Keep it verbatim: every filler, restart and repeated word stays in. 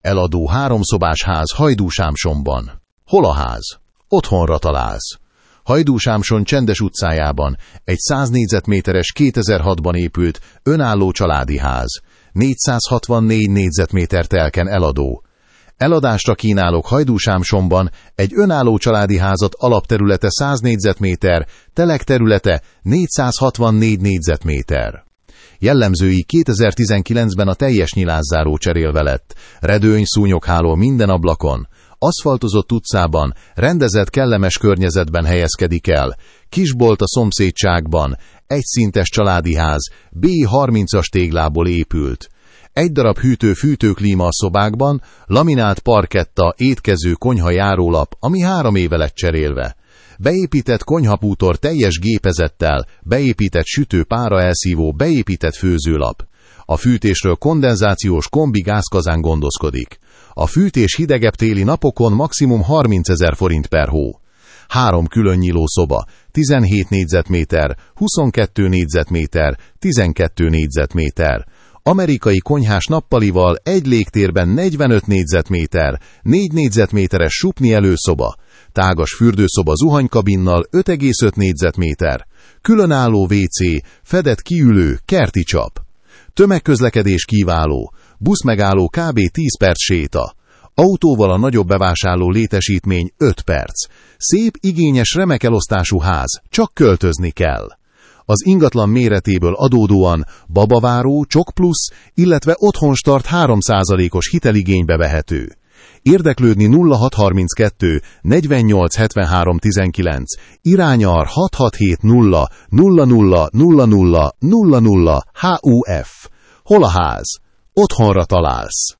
Eladó háromszobás ház Hajdúsámsonban. Hol a ház? Otthonra találsz. Hajdúsámson csendes utcájában egy száz négyzetméteres kétezer-hatban épült önálló családi ház. négyszázhatvannégy négyzetméter telken eladó. Eladásra kínálok Hajdúsámsonban egy önálló családi házat, alapterülete száz négyzetméter, telekterülete négyszázhatvannégy négyzetméter. Jellemzői: kétezer-tizenkilencben a teljes nyilászáró cserélve lett, redőny, szúnyogháló minden ablakon, aszfaltozott utcában, rendezett, kellemes környezetben helyezkedik el, kisbolt a szomszédságban, egyszintes családi ház, bé harmincas téglából épült. Egy darab hűtő-fűtőklíma a szobákban, laminált parketta, étkező, konyha járólap, ami három éve lett cserélve. Beépített konyhapútor teljes gépezettel, beépített sütő, pára elszívó, beépített főzőlap. A fűtésről kondenzációs kombi gázkazán gondoskodik. A fűtés hidegebb téli napokon maximum harmincezer forint per hó. Három külön nyíló szoba, tizenhét négyzetméter, huszonkettő négyzetméter, tizenkettő négyzetméter. Amerikai konyhás nappalival, egy légtérben negyvenöt négyzetméter, négy négyzetméteres supni előszoba, tágas fürdőszoba zuhanykabinnal öt egész öt négyzetméter, különálló vé cé, fedett kiülő, kerti csap. Tömegközlekedés kiváló, buszmegálló kb. tíz perc séta. Autóval a nagyobb bevásárló létesítmény öt perc. Szép, igényes, remek elosztású ház, csak költözni kell. Az ingatlan méretéből adódóan babaváró, csok plusz, illetve otthonstart három százalékos hiteligénybe vehető. Érdeklődni nulla hat harminckettő negyvennyolc hetvenhárom tizenkilenc, irányar hat hat hét nulla nulla nulla nulla nulla nulla nulla há u ef. Hol a ház? Otthonra találsz.